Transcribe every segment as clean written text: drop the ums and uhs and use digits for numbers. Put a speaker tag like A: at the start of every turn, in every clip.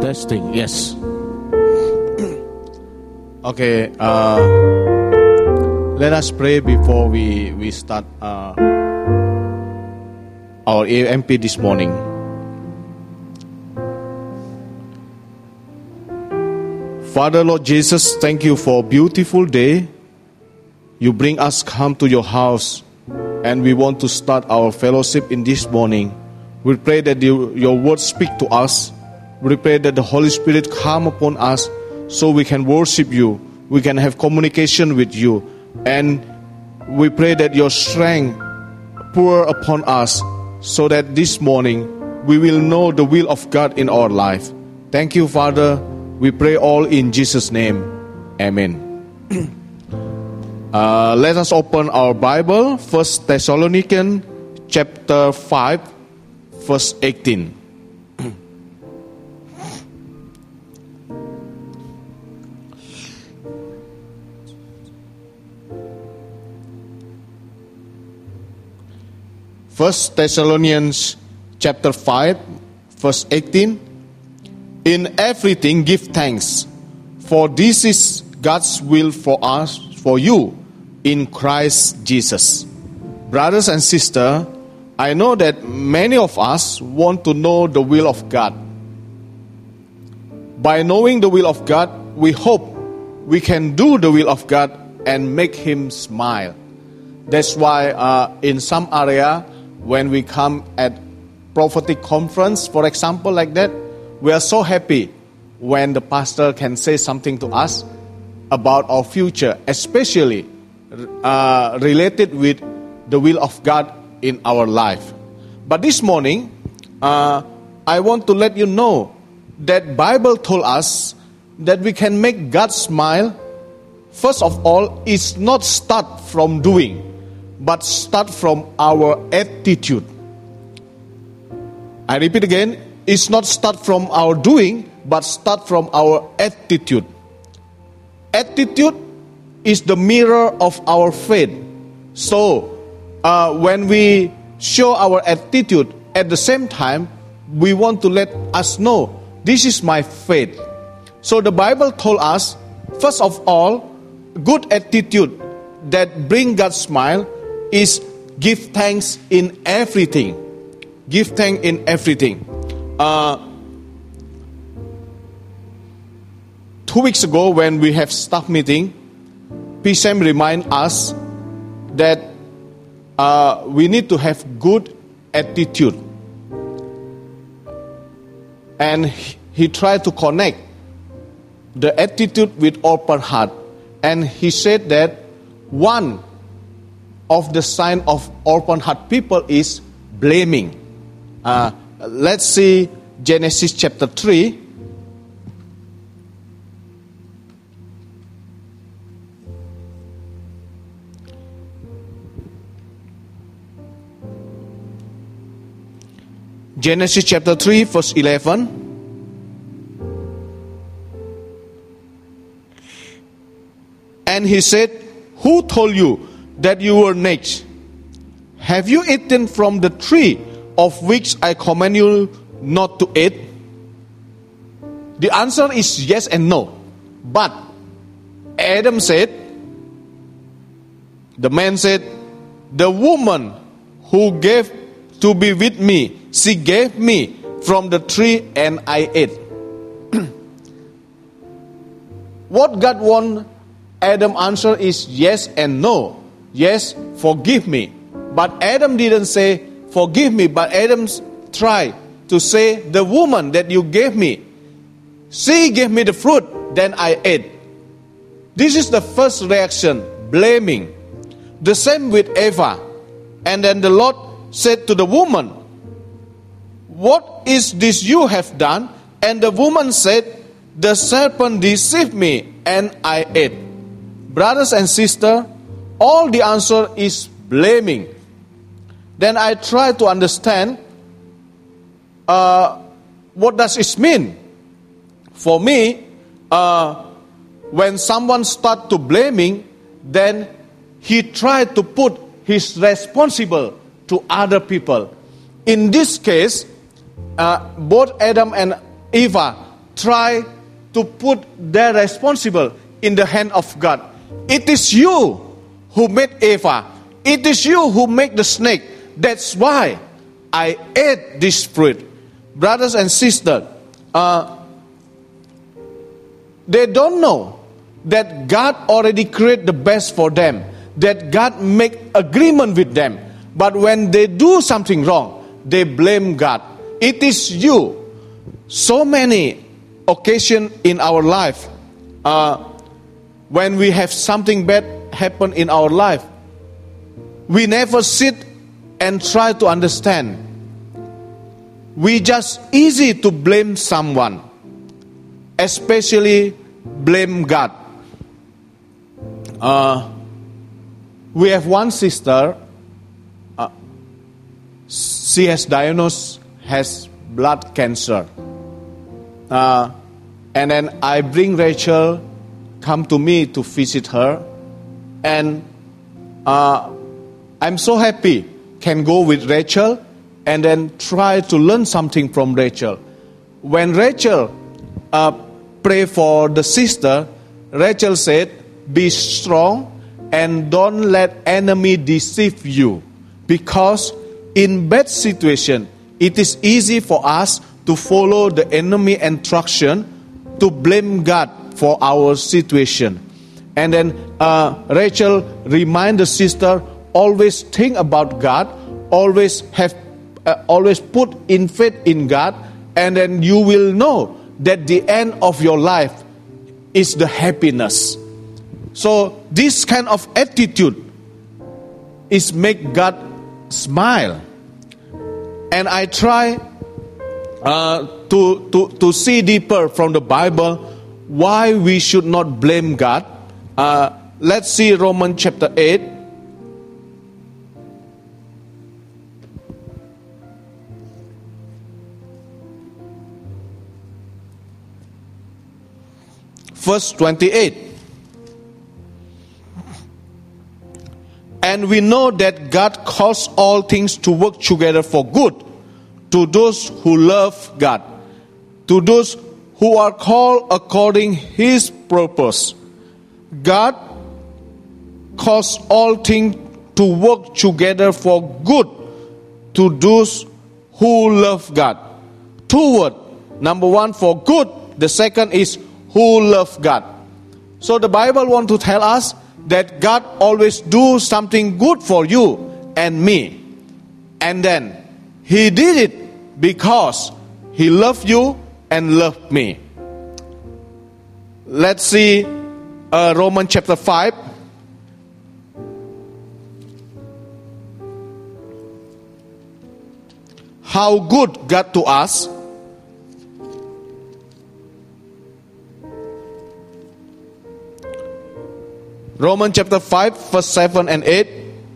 A: Testing, yes. Okay, let us pray before we start our AMP this morning. Father, Lord Jesus, thank you for a beautiful day. You bring us come to your house, and we want to start our fellowship in this morning. We pray that your word speak to us. We pray that the Holy Spirit come upon us so we can worship you, we can have communication with you, and we pray that your strength pour upon us so that this morning we will know the will of God in our life. Thank you, Father. We pray all in Jesus' name. Amen. Let us open our Bible, 1 Thessalonians chapter 5, verse 18. First Thessalonians chapter 5, verse 18. In everything give thanks, for this is God's will for us, for you, in Christ Jesus. Brothers and sisters, I know that many of us want to know the will of God. By knowing the will of God, we hope we can do the will of God and make Him smile. That's why in some area, when we come at prophetic conference, for example, like that, we are so happy when the pastor can say something to us about our future, especially related with the will of God in our life. But this morning, I want to let you know that Bible told us that we can make God smile. First of all, it's not start from doing, but start from our attitude. I repeat again, it's not start from our doing, but start from our attitude. Attitude is the mirror of our faith. So, when we show our attitude, at the same time, we want to let us know, this is my faith. So the Bible told us, first of all, good attitude that bring God's smile is give thanks in everything. Give thanks in everything. 2 weeks ago, when we have staff meeting, PSM remind us that we need to have good attitude. And he tried to connect the attitude with open heart. And he said that one of the sign of open heart people is blaming. Let's see Genesis chapter 3. Genesis chapter 3, verse 11. And he said, who told you that you were naked? Have you eaten from the tree of which I command you not to eat? The answer is yes and no. But Adam said, the man said, the woman who gave to be with me, she gave me from the tree and I ate. What God wants Adam answer is yes and no. Yes, forgive me. But Adam didn't say, forgive me. But Adam tried to say, the woman that you gave me, she gave me the fruit, then I ate. This is the first reaction, blaming. The same with Eva. And then the Lord said to the woman, what is this you have done? And the woman said, the serpent deceived me and I ate. Brothers and sisters, all the answer is blaming. Then I try to understand what does it mean. For me, when someone start to blaming, then he tried to put his responsible to other people. In this case, both Adam and Eva try to put their responsible in the hand of God. It is you who made Eva. It is you who made the snake. That's why I ate this fruit. Brothers and sisters, they don't know that God already created the best for them, that God make agreement with them. But when they do something wrong, they blame God. It is you. So many occasions in our life, when we have something bad happen in our life, we never sit and try to understand. We just easy to blame someone, especially blame God. We have one sister. She has diagnosed has blood cancer. And then I bring Rachel come to me to visit her, and I'm so happy can go with Rachel and then try to learn something from Rachel. When Rachel pray for the sister, Rachel said, "Be strong and don't let enemy deceive you, because in bad situation it is easy for us to follow the enemy instruction, to blame God for our situation." And then Rachel remind the sister, always think about God, always put in faith in God, and then you will know that the end of your life is the happiness. So this kind of attitude is make God smile. And I try to see deeper from the Bible why we should not blame God. Let's see Romans chapter 8. Verse 28. And we know that God calls all things to work together for good to those who love God, to those who are called according His purpose. God cause all things to work together for good to those who love God. Two words. Number one, for good. The second is who love God. So the Bible wants to tell us that God always do something good for you and me. And then He did it because He loved you and loved me. Let's see Romans chapter 5. How good God to us. Romans chapter 5 verse 7 and 8.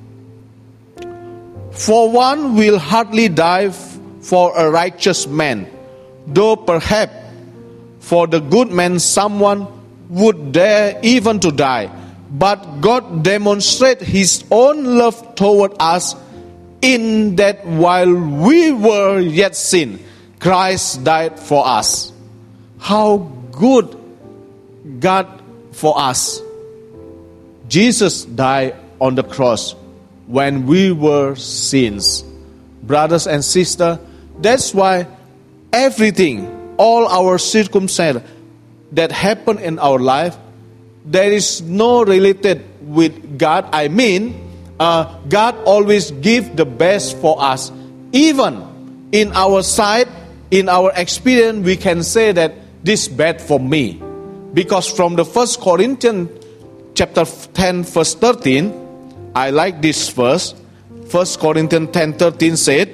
A: For one will hardly die for a righteous man, though perhaps for the good man someone would dare even to die. But God demonstrates His own love toward us in that while we were yet sin, Christ died for us. How good God for us. Jesus died on the cross when we were sins. Brothers and sisters, that's why everything, all our circumstances that happen in our life, there is no related with God. I mean, God always give the best for us. Even in our sight, in our experience, we can say that this is bad for me. Because from the 1 Corinthians chapter 10 verse 13, I like this verse. 1 Corinthians 10:13 said,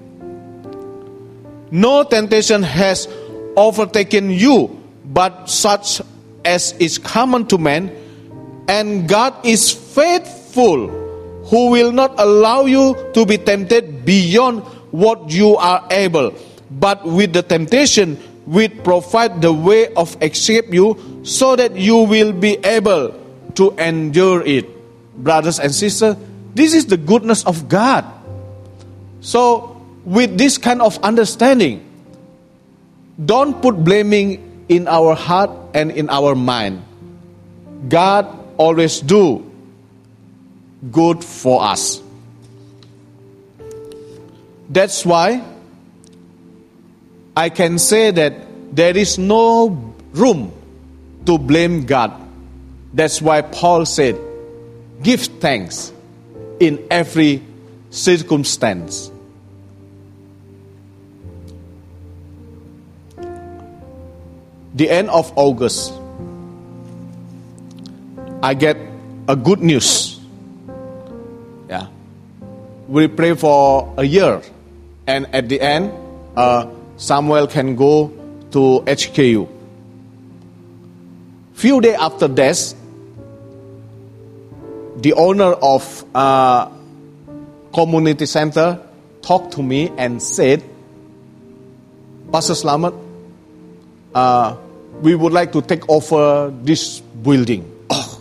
A: no temptation has overtaken you, but such as is common to man, and God is faithful, who will not allow you to be tempted beyond what you are able, but with the temptation will provide the way of escape you, so that you will be able to endure it. Brothers and sisters, this is the goodness of God. So with this kind of understanding, don't put blaming in our heart and in our mind. God always do good for us. That's why I can say that there is no room to blame God. That's why Paul said, give thanks in every circumstance. The end of August, I get a good news. Yeah, we pray for a year, and at the end, Samuel can go to HKU. Few days after that, the owner of community center talked to me and said, Pastor Slamet, we would like to take over this building. Oh.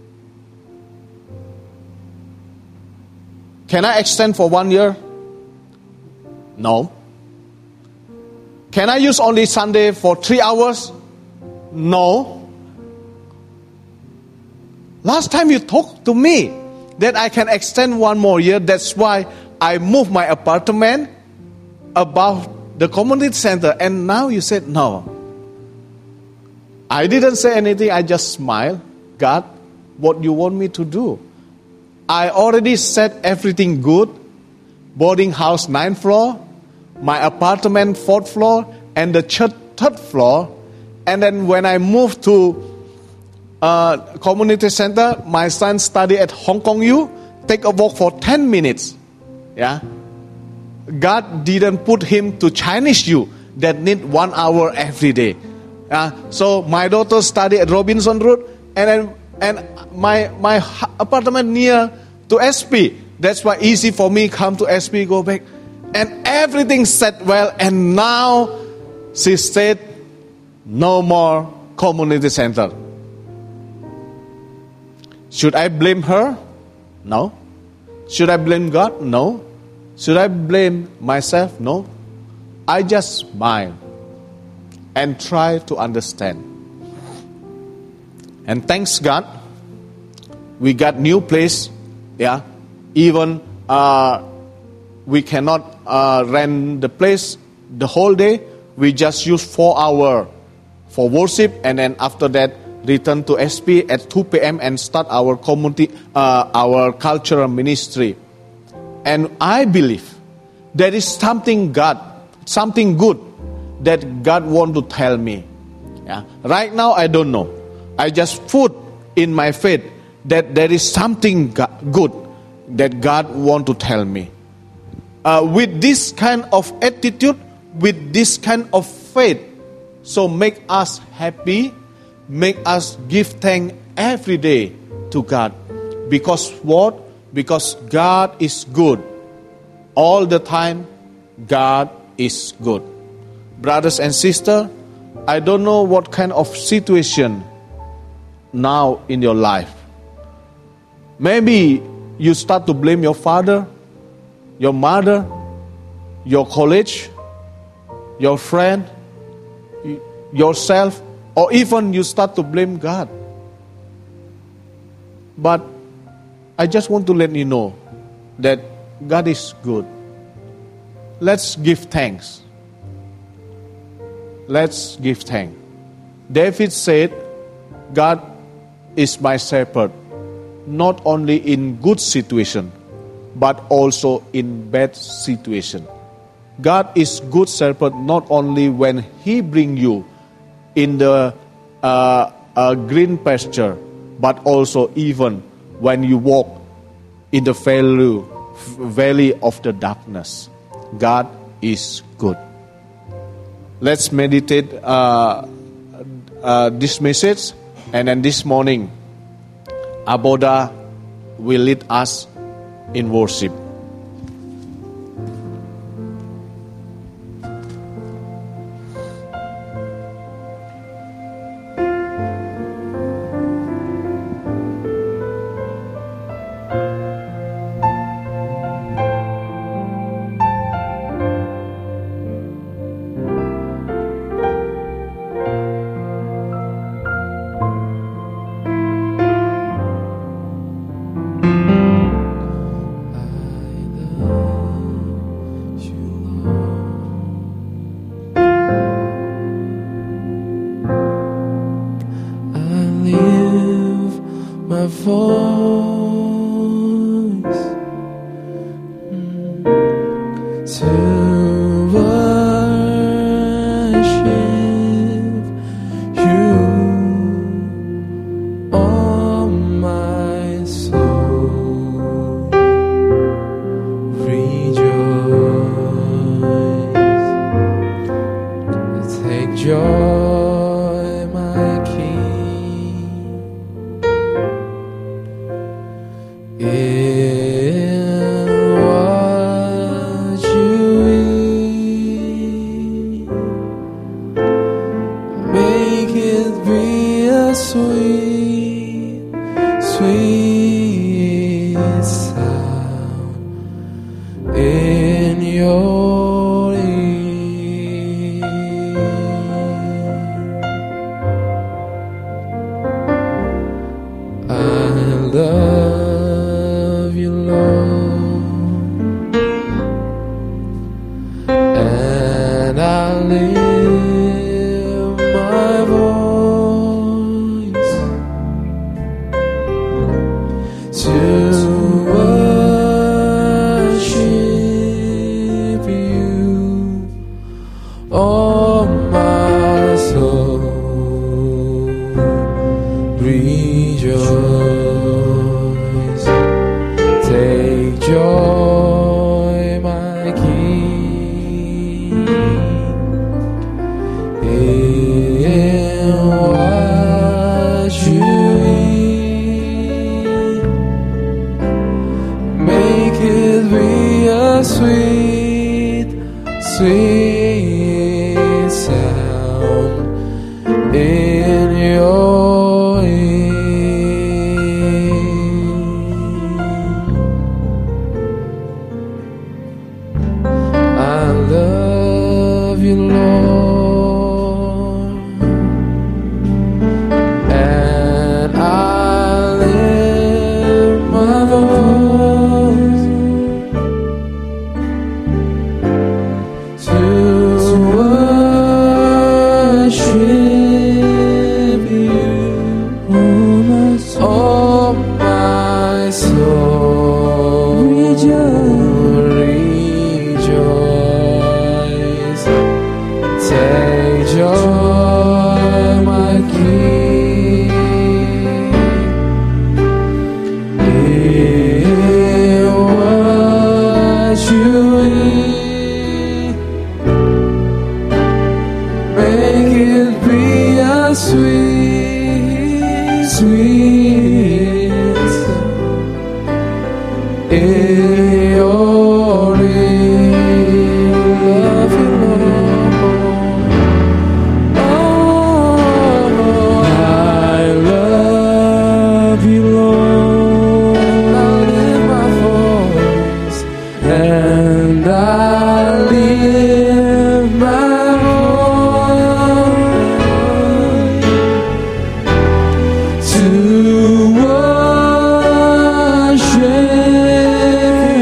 A: Can I extend for 1 year? No. Can I use only Sunday for 3 hours? No. Last time you talked to me that I can extend 1 more year. That's why I moved my apartment above the community center. And now you said no. I didn't say anything. I just smiled. God, what you want me to do? I already said everything good. Boarding house 9th floor, my apartment 4th floor, and the church 3rd floor. And then when I moved to community center, my son studied at Hong Kong U. Take a walk for 10 minutes. Yeah, God didn't put him to Chinese U that need 1 hour every day. So my daughter studied at Robinson Road, and my apartment near to SP. That's why easy for me come to SP, go back, and everything set well. And now she said, no more community center. Should I blame her? No. Should I blame God? No. Should I blame myself? No. I just smile and try to understand. And thanks God, we got new place. Yeah, even we cannot rent the place the whole day. We just use 4 hours for worship, and then after that return to SP at 2 p.m. and start our community, our cultural ministry. And I believe there is something good that God want to tell me. Yeah. Right now I don't know. I just put in my faith that there is something good that God want to tell me. With this kind of attitude, with this kind of faith, so make us happy, make us give thanks every day to God. Because what? Because God is good. All the time, God is good. Brothers and sisters, I don't know what kind of situation now in your life. Maybe you start to blame your father, your mother, your college, your friend, yourself, or even you start to blame God. But I just want to let you know that God is good. Let's give thanks. Let's give thanks. David said, God is my shepherd, not only in good situation, but also in bad situation. God is good shepherd not only when He bring you in the green pasture, but also even when you walk in the valley of the darkness. God is good. Let's meditate this message, and then this morning, Aboda will lead us in worship.
B: my voice to worship you, oh my soul, rejoice. Take joy, my King, in what you eat. Make it be a sweet, sweet sound in your ear. I love you, Lord, and I lift my voice to worship you, oh my soul, rejoice. Take joy, my King, in what you eat. Make it be a sweet, sweet sound in your ear. I love you, Lord, and I lift my voice to worship you, oh my soul, rejoice. Take joy, my King, in what you eat. Make it be a sweet, sweet sound in your ear. Love you, Lord. Oh, I love you, Lord, and I lift my voice, and I lift my voice to worship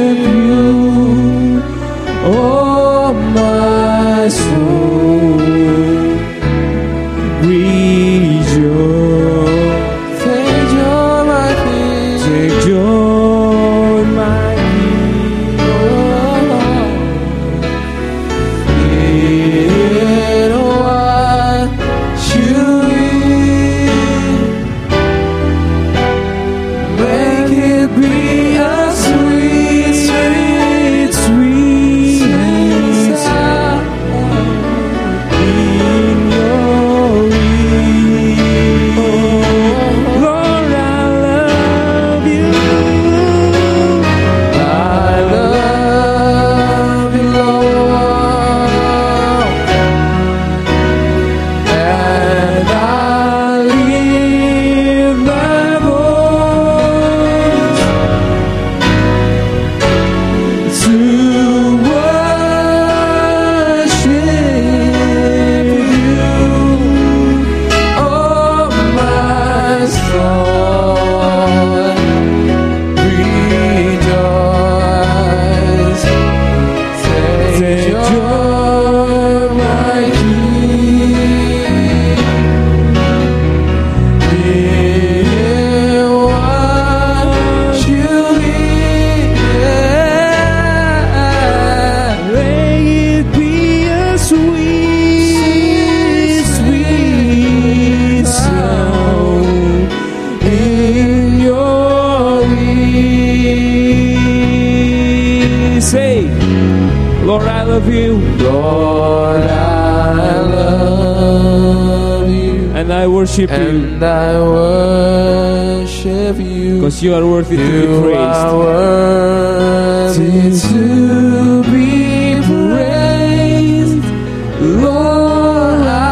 B: I worship you.
C: And I worship you.
B: Because you are worthy to be
C: You are
B: praised.
C: worthy to be praised. Lord, I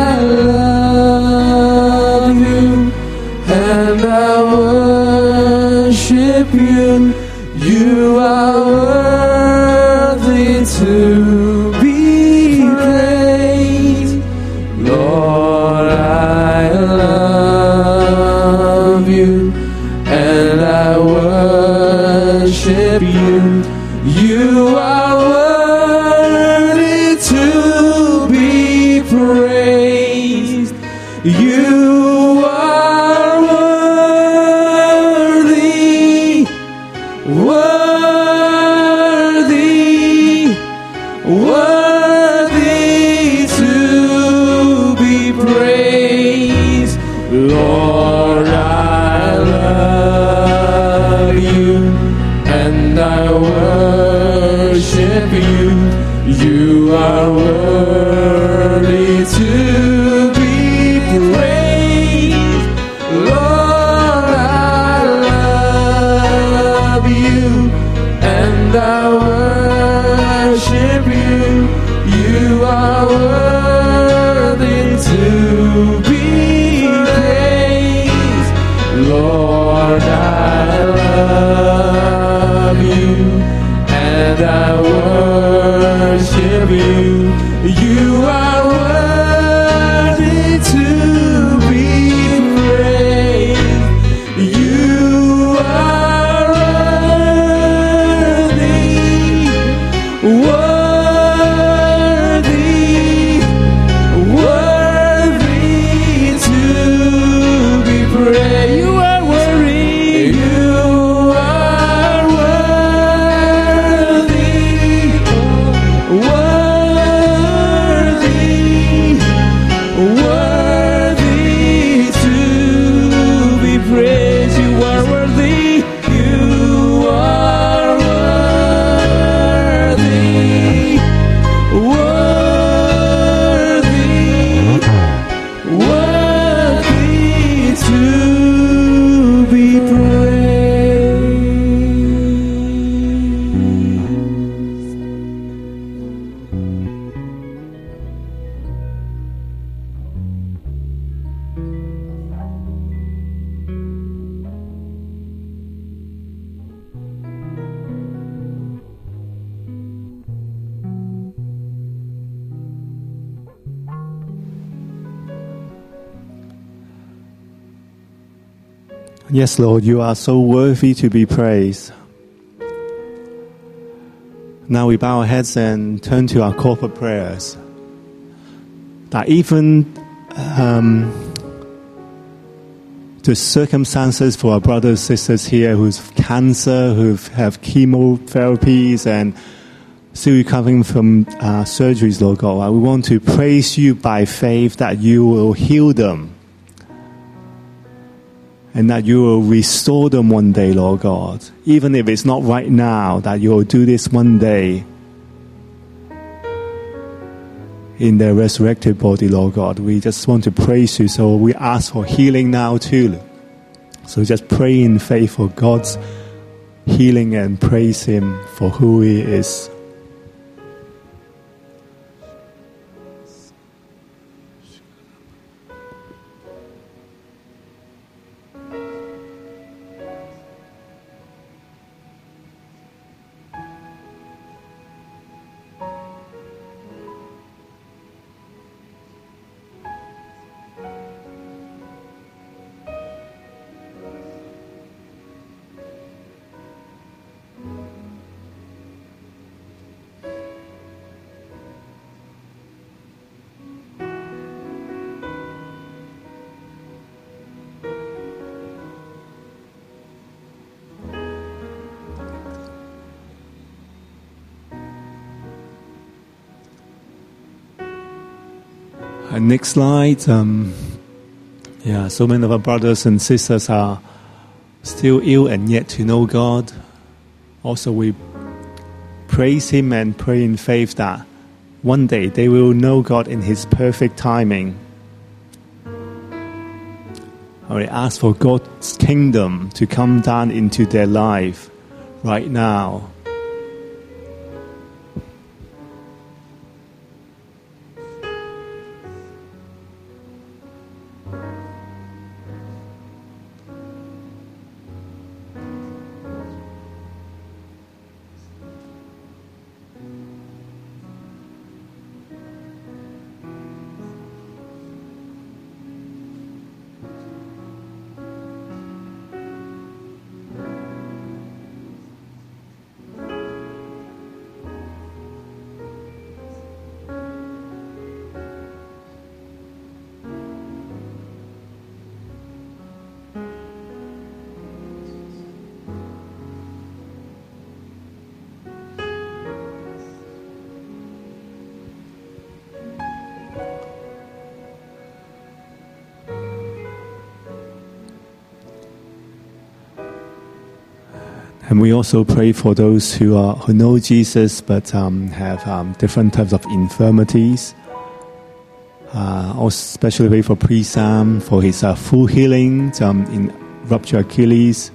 C: love you. And I worship you. You are worthy to be praised. Lord, I love you. And I worship you. You are worthy to be praised. You are worthy, worthy, worthy to be praised. Lord, I love you, and I worship you. You are worthy to be praised. Lord, I love you, and I worship you. You are worthy to be praised. Lord, I love you, and I worship you. You are worthy to be praised. You are worthy, worthy to be praised. You are worthy. You are worthy, worthy to be praised. You are worthy. You are worthy, worthy to be praised.
D: Yes, Lord, you are so worthy to be praised. Now we bow our heads and turn to our corporate prayers. That even the circumstances for our brothers and sisters here who have cancer, who have chemotherapies and still recovering from surgeries, Lord God, we want to praise you by faith that you will heal them. And that you will restore them one day, Lord God. Even if it's not right now, that you will do this one day in their resurrected body, Lord God. We just want to praise you, so we ask for healing now too. So just pray in faith for God's healing and praise Him for who He is. Next slide. So many of our brothers and sisters are still ill and yet to know God. Also, we praise Him and pray in faith that one day they will know God in His perfect timing. And we ask for God's kingdom to come down into their life right now. And we also pray for those who know Jesus but have different types of infirmities. Also especially pray for Priest Sam for his full healing in ruptured Achilles,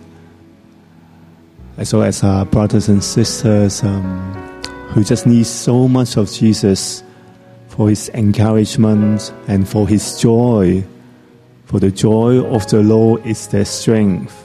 D: as well as our brothers and sisters who just need so much of Jesus for his encouragement and for his joy. For the joy of the Lord is their strength.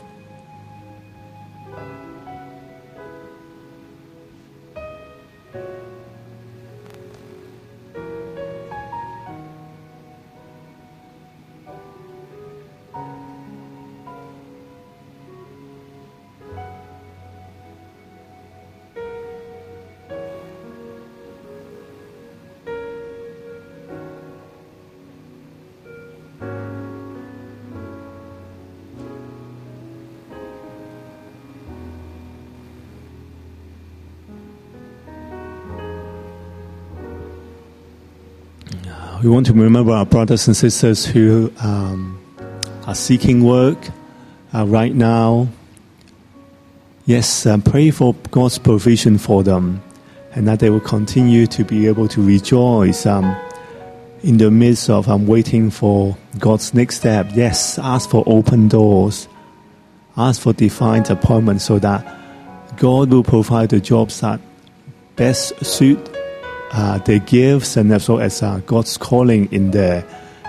D: We want to remember our brothers and sisters who are seeking work right now. Yes, pray for God's provision for them, and that they will continue to be able to rejoice in the midst of waiting for God's next step. Yes, ask for open doors. Ask for divine appointments so that God will provide the jobs that best suit their gifts, and as well as God's calling in their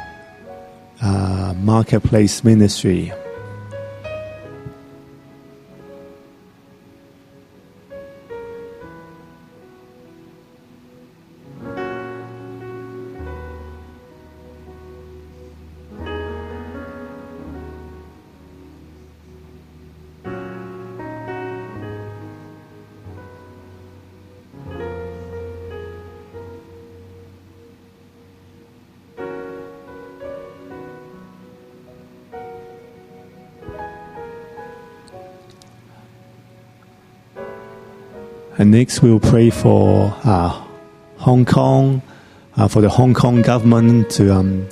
D: marketplace ministry. And next we'll pray for Hong Kong, for the Hong Kong government to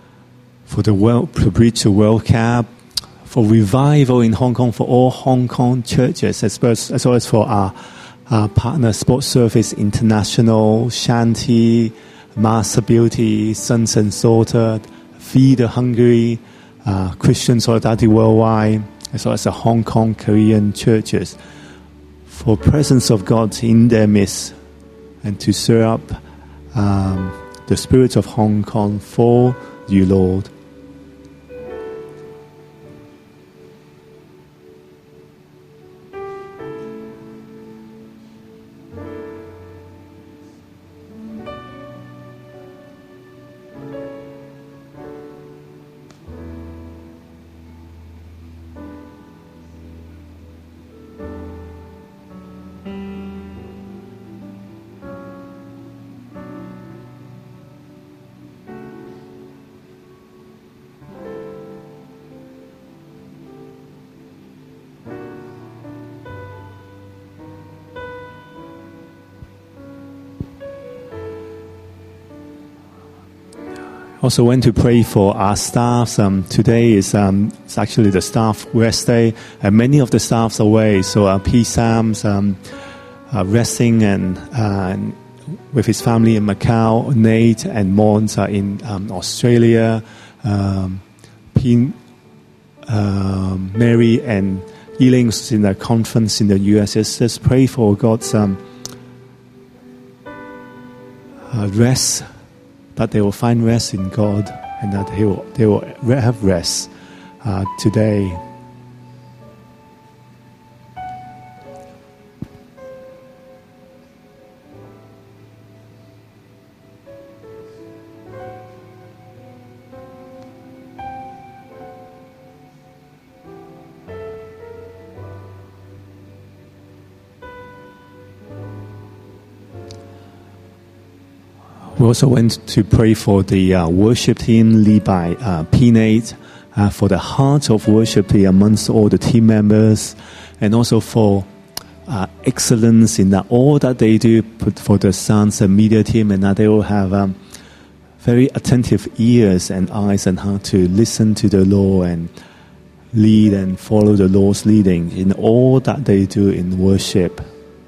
D: reach the World Cup, for revival in Hong Kong for all Hong Kong churches, as well as for our partner Sports Service International, Shanti, Master Beauty, Sons and Daughter, Feed the Hungry, Christian Solidarity Worldwide, as well as the Hong Kong Korean churches, for presence of God in their midst, and to stir up the spirit of Hong Kong for you, Lord. Also went to pray for our staffs. Today is actually the staff rest day, and many of the staffs are away. So our P. Sam's resting and with his family in Macau. Nate and Mons are in Australia. Mary and Elaine was in a conference in the US. Just pray for God's rest, that they will find rest in God, and that they will have rest today. We also went to pray for the worship team led by P-Nate, for the heart of worship amongst all the team members, and also for excellence in all that they do for the sounds and media team, and that they will have very attentive ears and eyes and heart to listen to the Lord and lead and follow the Lord's leading in all that they do in worship.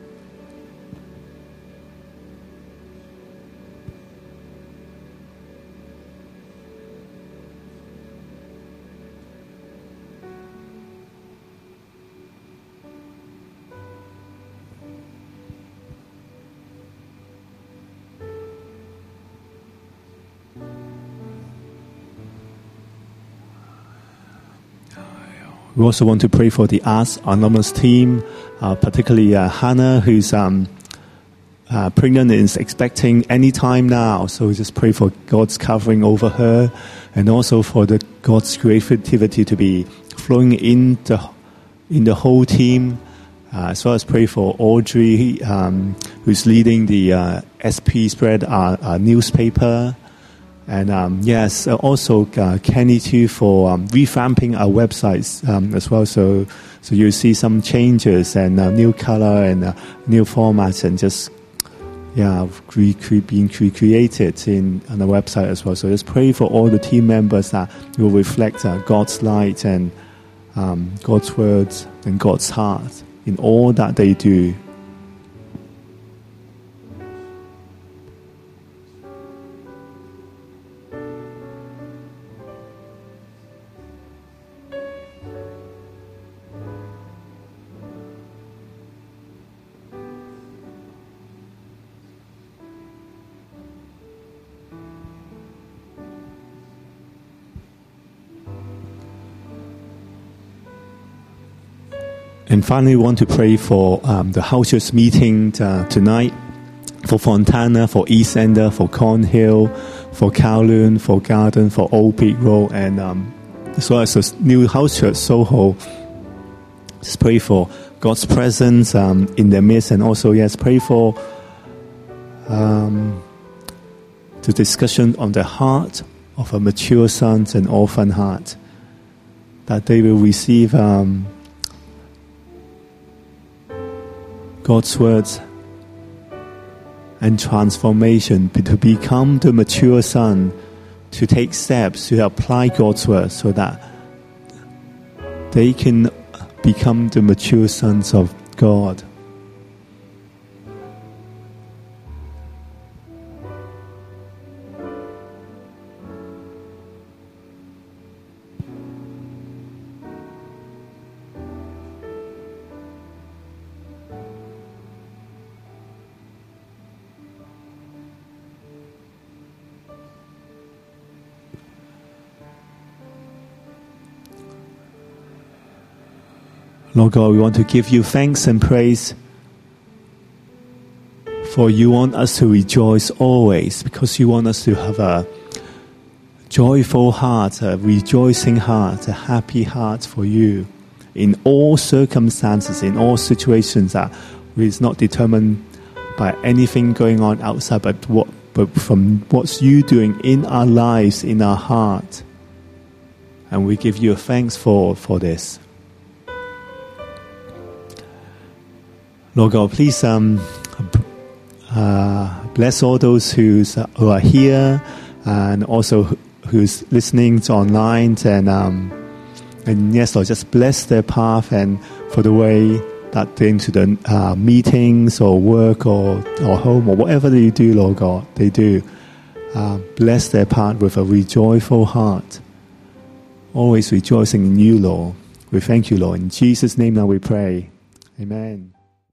D: We also want to pray for the Arts Anonymous team, particularly Hannah, who's pregnant and is expecting any time now. So we just pray for God's covering over her, and also for God's creativity to be flowing in the whole team, as well as pray for Audrey, who's leading the SP Spread, our newspaper. And also Kenny too for revamping our websites as well. So you'll see some changes and new color and new formats, and just being created on the website as well. So just pray for all the team members that will reflect God's light and God's words and God's heart in all that they do. And finally, we want to pray for the house church meeting tonight, for Fontana, for East Ender, for Cornhill, for Kowloon, for Garden, for Old Peak Road, and as well as the new house church, Soho. Just pray for God's presence in their midst, and also, pray for the discussion on the heart of a mature sons and orphan heart, that they will receive God's words and transformation to become the mature son, to take steps to apply God's word so that they can become the mature sons of God. Lord God, we want to give you thanks and praise, for you want us to rejoice always, because you want us to have a joyful heart, a rejoicing heart, a happy heart for you in all circumstances, in all situations, that is not determined by anything going on outside, but from what's you doing in our lives, in our heart. And we give you thanks for this. Lord God, please bless all those who are here, and also who's listening online, and yes, Lord, just bless their path and for the way that they're into the meetings or work or home or whatever they do, Lord God, they do. Bless their path with a rejoiceful heart. always rejoicing in you, Lord. We thank you, Lord. In Jesus' name now we pray. Amen.